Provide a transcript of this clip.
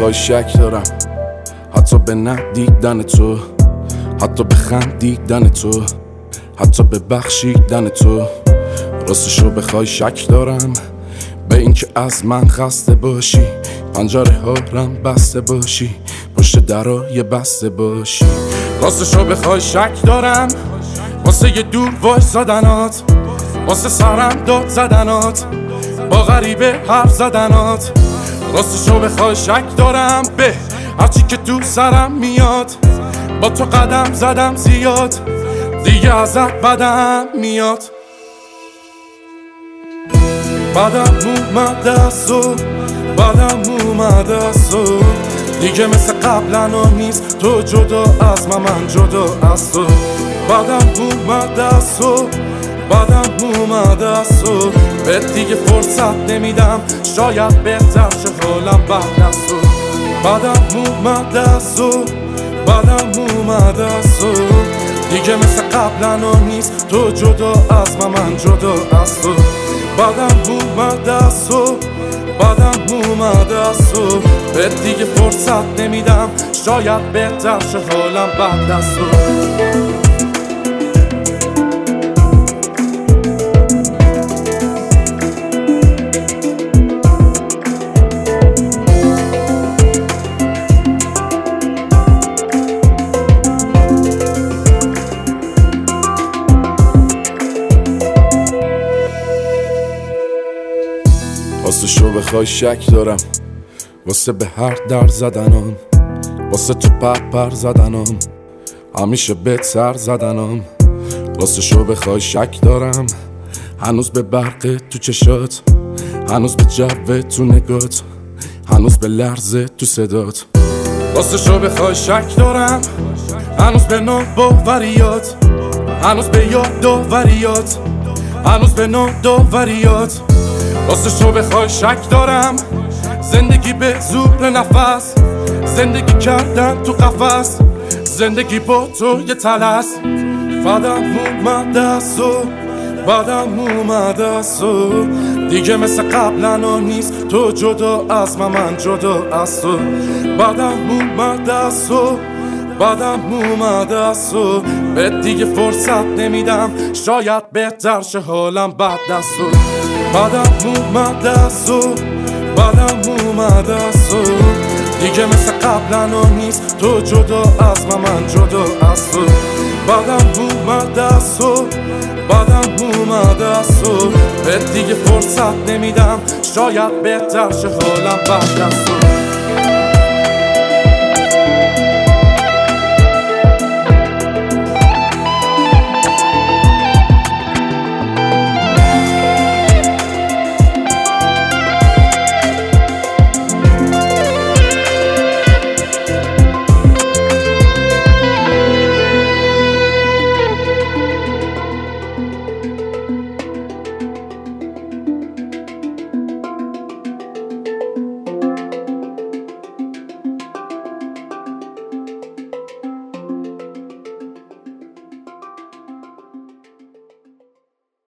بخوای شک دارم، حتی به ندیدن تو، حتی به خندیدن تو، حتی به بخشیدن تو. راستشو بخوای شک دارم به اینکه از من خسته باشی، پنجره ها رم بسته باشی، پشت درای بسته باشی. راستشو بخوای شک دارم واسه یه دور وایسادنات، واسه سرم داد زدنات، با غریبه حرف زدنات. راستشو بخوای شک دارم به هرچی که تو سرم میاد، با تو قدم زدم زیاد، دیگه ازت بدم میاد. بدم اومد از تو، بدم اومد از تو، دیگه مثل قبلا نیست تو جدا از من جدا از تو. بدم اومد از تو، بدم اومد از تو، به دیگه فرصت نمیدم، شاید بهتر شه حالم بعد از تو. بدم اومد از تو، بدم اومد از تو، دیگه مثل قبلا نیست تو جدا از من جدا از تو. بدم اومد از تو، بدم اومد از تو، به دیگه فرصت نمیدم، شاید بهتر شه حالم بعد از تو. راستشو بخوای شک دارم واسه به هر در زدنم، واسه تو پر زدنم، همیشه بهت سر زدنم. راستشو بخوای شک دارم هنوز به برق تو چشات، هنوز به جو تو نگات، هنوز به لرزه تو صدات. راستشو بخوای شک دارم هنوز به ناباوریات، هنوز به یادآوریات، هنوز به ناداوریات. راستشو بخوای شک دارم زندگی به زور نفس، زندگی کردن تو قفس، زندگی با تو یه طلس. بدم اومد از تو، بدم اومد از تو، دیگه مثل قبلا نیست تو جدا از من جدا از تو. بدم اومد از تو، بدم اومد از تو، به دیگه فرصت نمیدم، شاید بهتر شه حالم بعد از تو. بدم اومد از تو، بدم اومد از تو، دیگه مثل قبلا نیست تو جدا از من جدا از تو. بدم اومد از تو، بدم اومد از تو، به دیگه فرصت نمیدم، شاید بهتر شه حالم بعد از تو.